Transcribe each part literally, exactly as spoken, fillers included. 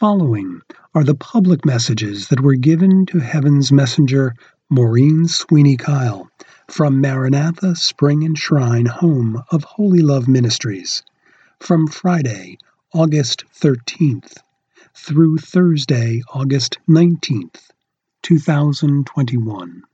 following are the public messages that were given to Heaven's Messenger Maureen Sweeney Kyle from Maranatha Spring and Shrine Home of Holy Love Ministries from Friday, August thirteenth through Thursday, August nineteenth, two thousand twenty-one.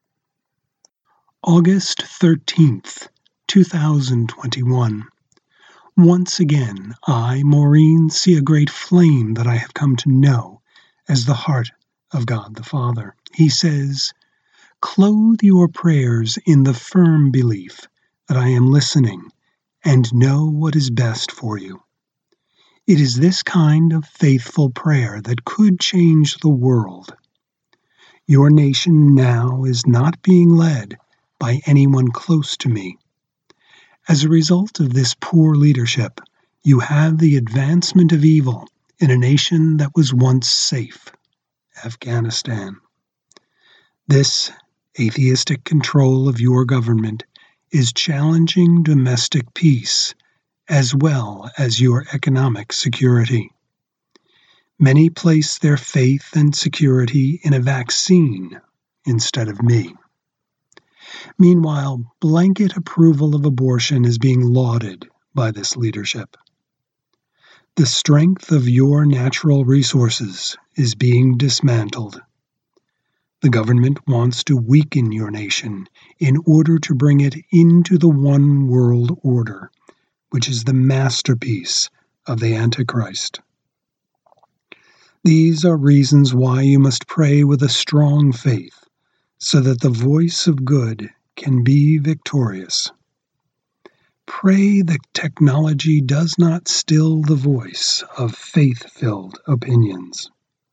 August thirteenth, two thousand twenty-one. Once again, I, Maureen, see a great flame that I have come to know as the heart of God the Father. He says, "Clothe your prayers in the firm belief that I am listening and know what is best for you." It is this kind of faithful prayer that could change the world. Your nation now is not being led by anyone close to me. As a result of this poor leadership, you have the advancement of evil in a nation that was once safe, Afghanistan. This atheistic control of your government is challenging domestic peace as well as your economic security. Many place their faith and security in a vaccine instead of me. Meanwhile, blanket approval of abortion is being lauded by this leadership. The strength of your natural resources is being dismantled. The government wants to weaken your nation in order to bring it into the one world order, which is the masterpiece of the Antichrist. These are reasons why you must pray with a strong faith, so that the voice of good can be victorious. Pray that technology does not still the voice of faith-filled opinions.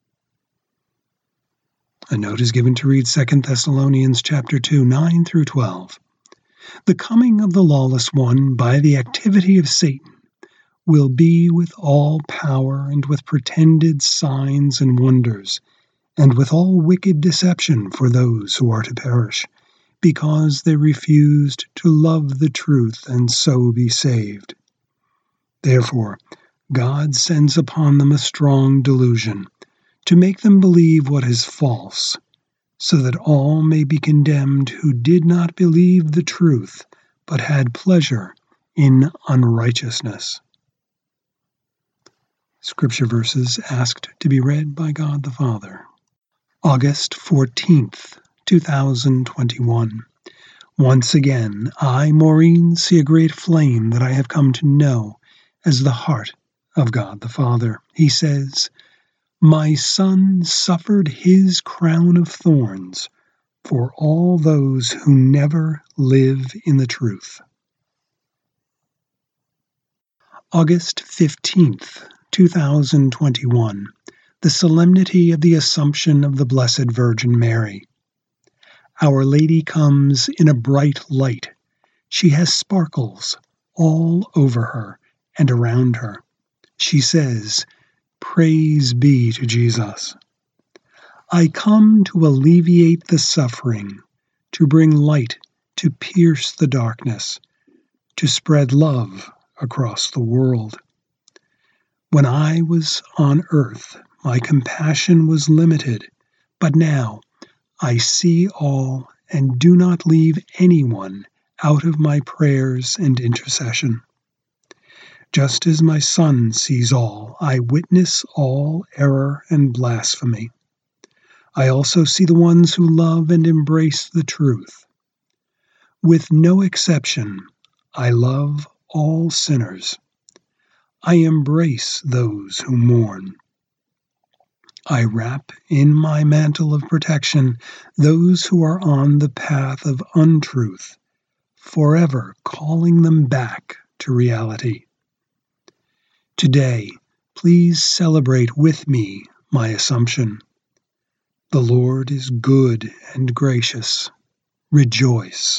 A note is given to read Second Thessalonians chapter two, nine through twelve. The coming of the lawless one by the activity of Satan will be with all power and with pretended signs and wonders, and with all wicked deception for those who are to perish, because they refused to love the truth and so be saved. Therefore, God sends upon them a strong delusion, to make them believe what is false, so that all may be condemned who did not believe the truth, but had pleasure in unrighteousness. Scripture verses asked to be read by God the Father. August fourteenth, two thousand twenty-one. Once again, I, Maureen, see a great flame that I have come to know as the heart of God the Father. He says, "My Son suffered his crown of thorns for all those who never live in the truth." August fifteenth, two thousand twenty-one. The Solemnity of the Assumption of the Blessed Virgin Mary. Our Lady comes in a bright light. She has sparkles all over her and around her. She says, "Praise be to Jesus." I come to alleviate the suffering, to bring light, to pierce the darkness, to spread love across the world. When I was on earth, my compassion was limited, but now I see all and do not leave anyone out of my prayers and intercession. Just as my Son sees all, I witness all error and blasphemy. I also see the ones who love and embrace the truth. With no exception, I love all sinners. I embrace those who mourn. I wrap in my mantle of protection those who are on the path of untruth, forever calling them back to reality. Today, please celebrate with me my Assumption. The Lord is good and gracious. Rejoice.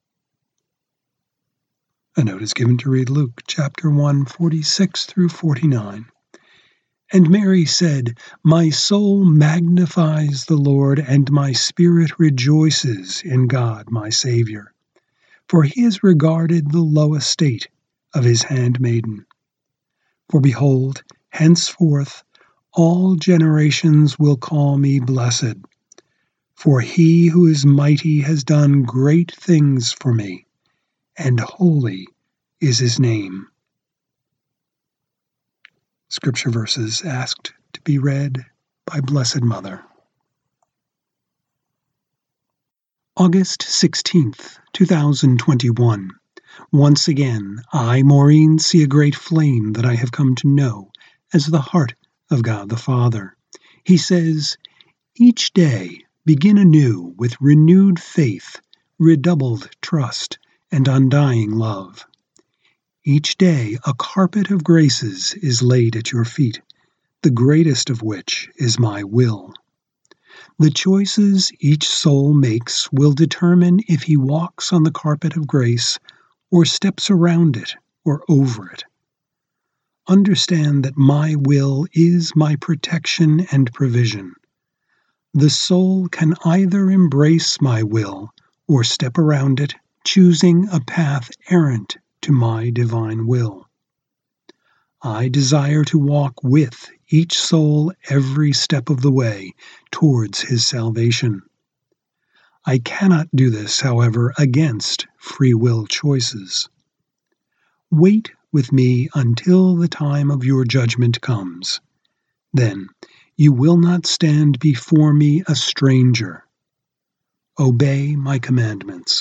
A note is given to read Luke chapter one, forty-six through forty-nine. And Mary said, "My soul magnifies the Lord, and my spirit rejoices in God my Savior. For he has regarded the low estate of his handmaiden. For behold, henceforth All generations will call me blessed, for he who is mighty has done great things for me, and holy is his name. Scripture verses asked to be read by Blessed Mother. August sixteenth, two thousand twenty-one. Once again, I, Maureen, see a great flame that I have come to know as the heart of God the Father. He says, "Each day begin anew with renewed faith, redoubled trust, and undying love. Each day a carpet of graces is laid at your feet, the greatest of which is my will. The choices each soul makes will determine if he walks on the carpet of grace or steps around it or over it. Understand that my will is my protection and provision. The soul can either embrace my will or step around it, choosing a path errant to my divine will. I desire to walk with each soul every step of the way towards his salvation. I cannot do this, however, against free will choices. Wait with me until the time of your judgment comes. Then you will not stand before me a stranger. Obey my commandments."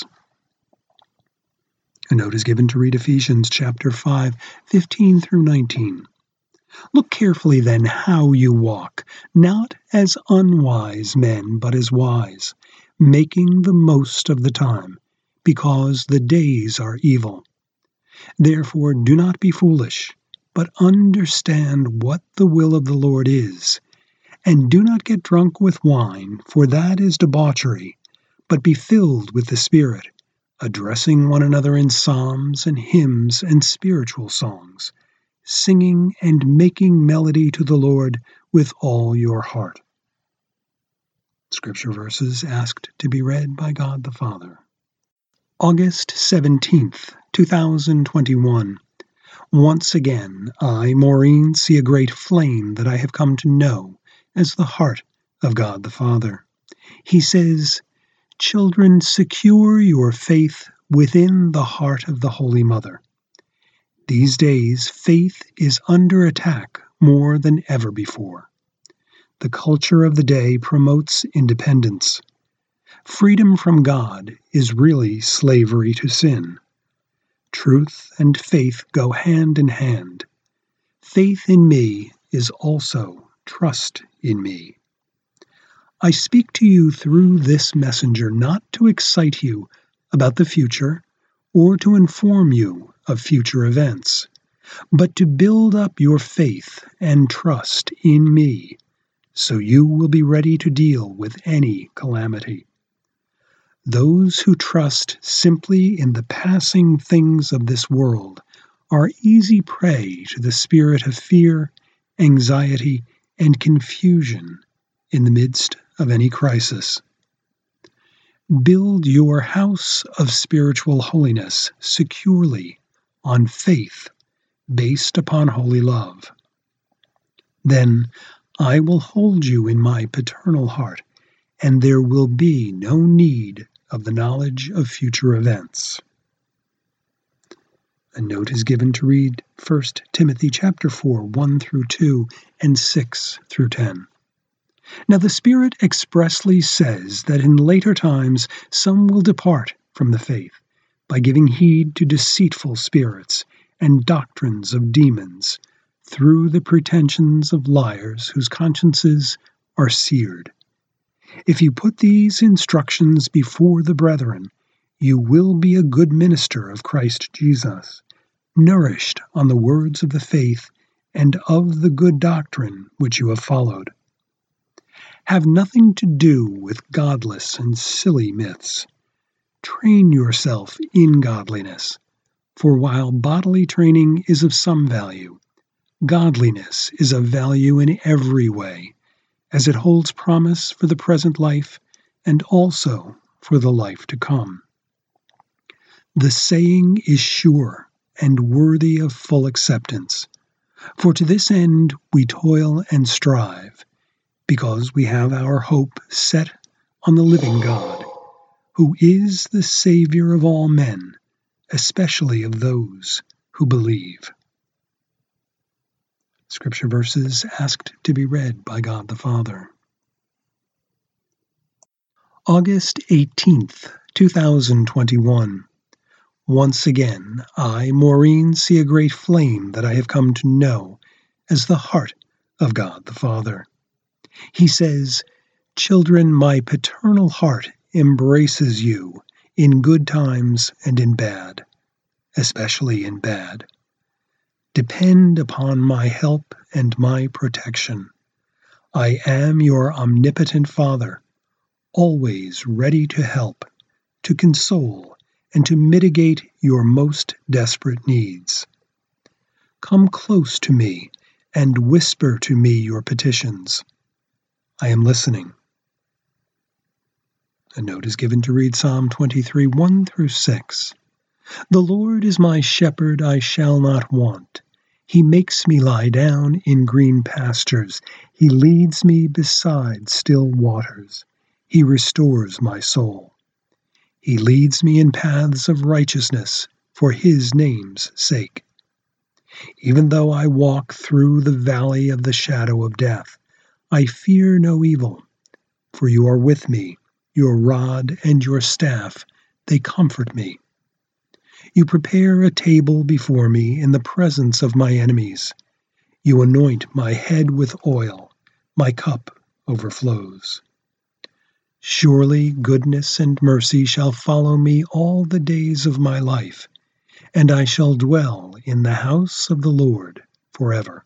A note is given to read Ephesians chapter five, fifteen through nineteen. "Look carefully then how you walk, not as unwise men, but as wise, making the most of the time, because the days are evil. Therefore do not be foolish, but understand what the will of the Lord is. And do not get drunk with wine, for that is debauchery, but be filled with the Spirit, addressing one another in psalms and hymns and spiritual songs, singing and making melody to the Lord with all your heart." Scripture verses asked to be read by God the Father. August seventeenth, two thousand twenty-one. Once again, I, Maureen, see a great flame that I have come to know as the heart of God the Father. He says, "Children, secure your faith within the heart of the Holy Mother. These days, faith is under attack more than ever before. The culture of the day promotes independence. Freedom from God is really slavery to sin. Truth and faith go hand in hand. Faith in me is also trust in me. I speak to you through this messenger not to excite you about the future or to inform you of future events, but to build up your faith and trust in me, so you will be ready to deal with any calamity. Those who trust simply in the passing things of this world are easy prey to the spirit of fear, anxiety, and confusion in the midst of any crisis. Build your house of spiritual holiness securely on faith based upon holy love. Then I will hold you in my paternal heart, and there will be no need of the knowledge of future events." A note is given to read First Timothy chapter four, one through two, and six through ten. "Now the Spirit expressly says that in later times some will depart from the faith, by giving heed to deceitful spirits and doctrines of demons, through the pretensions of liars whose consciences are seared. If you put these instructions before the brethren, you will be a good minister of Christ Jesus, nourished on the words of the faith and of the good doctrine which you have followed. Have nothing to do with godless and silly myths. Train yourself in godliness, for while bodily training is of some value, godliness is of value in every way, as it holds promise for the present life and also for the life to come. The saying is sure and worthy of full acceptance. For to this end we toil and strive, because we have our hope set on the living God, who is the Savior of all men, especially of those who believe. Scripture verses asked to be read by God the Father. August eighteenth, two thousand twenty-one. Once again, I, Maureen, see a great flame that I have come to know as the heart of God the Father. He says, "Children, my paternal heart embraces you in good times and in bad, especially in bad. Depend upon my help and my protection. I am your omnipotent Father, always ready to help, to console, and to mitigate your most desperate needs. Come close to me and whisper to me your petitions. I am listening." A note is given to read Psalm twenty-three, one through six. "The Lord is my shepherd, I shall not want. He makes me lie down in green pastures. He leads me beside still waters. He restores my soul. He leads me in paths of righteousness for his name's sake. Even though I walk through the valley of the shadow of death, I fear no evil, for you are with me. Your rod and your staff, they comfort me. You prepare a table before me in the presence of my enemies. You anoint my head with oil. My cup overflows. Surely goodness and mercy shall follow me all the days of my life, and I shall dwell in the house of the Lord forever."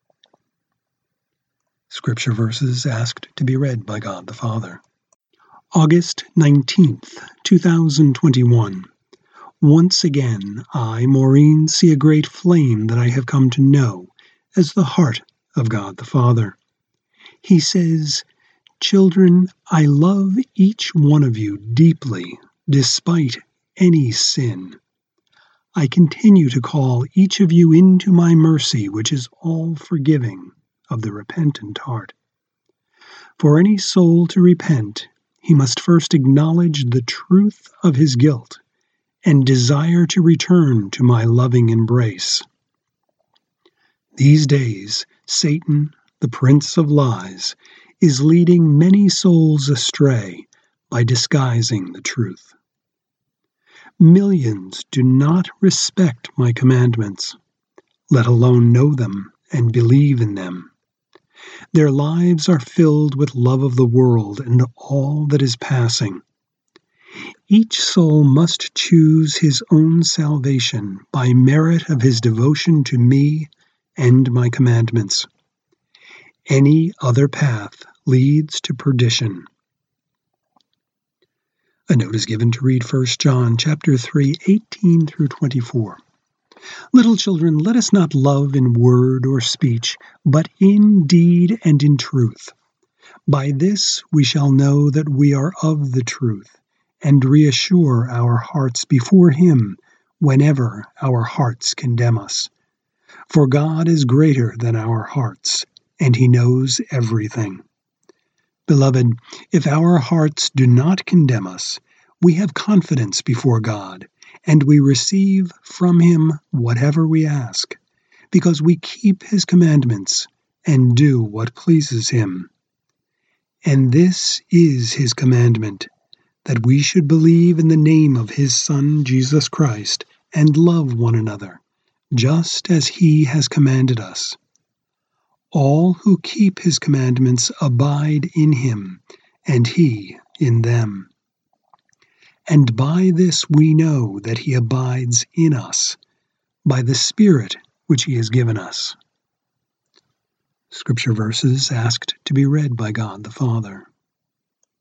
Scripture verses asked to be read by God the Father. August nineteenth, two thousand twenty-one. Once again, I, Maureen, see a great flame that I have come to know as the heart of God the Father. He says, "Children, I love each one of you deeply, despite any sin. I continue to call each of you into my mercy, which is all forgiving of the repentant heart. For any soul to repent, he must first acknowledge the truth of his guilt and desire to return to my loving embrace. These days, Satan, the prince of lies, is leading many souls astray by disguising the truth. Millions do not respect my commandments, let alone know them and believe in them. Their lives are filled with love of the world and all that is passing. Each soul must choose his own salvation by merit of his devotion to me and my commandments. Any other path leads to perdition." A note is given to read First John chapter three, eighteen through twenty-four. "Little children, let us not love in word or speech, but in deed and in truth. By this we shall know that we are of the truth, and reassure our hearts before him whenever our hearts condemn us. For God is greater than our hearts, and he knows everything. Beloved, if our hearts do not condemn us, we have confidence before God, and we receive from him whatever we ask, because we keep his commandments and do what pleases him. And this is his commandment, that we should believe in the name of his Son, Jesus Christ, and love one another, just as he has commanded us. All who keep his commandments abide in him, and he in them. And by this we know that he abides in us, by the Spirit which he has given us." Scripture verses asked to be read by God the Father.